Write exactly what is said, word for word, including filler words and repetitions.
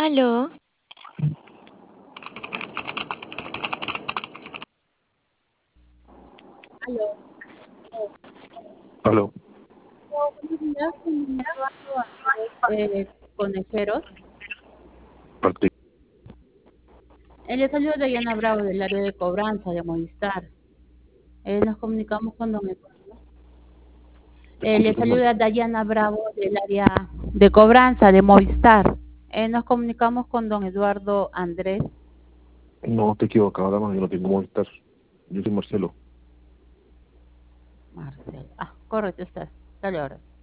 Aló. Aló. Aló. Oh, buenos días, con Eduardo Andrés, eh, Conejeros. Parte- Eh, le saludo Dayana Bravo del área de cobranza de Movistar. Eh, nos comunicamos con don Eduardo. Te Eh, le escucho muy mal. saluda Dayana Bravo del área de cobranza de Movistar. Eh, nos comunicamos con don Eduardo Andrés. No, te equivocado, dama, yo no tengo Movistar. Yo soy Marcelo. Marcelo. Ah, correcto, está. Dale ahora.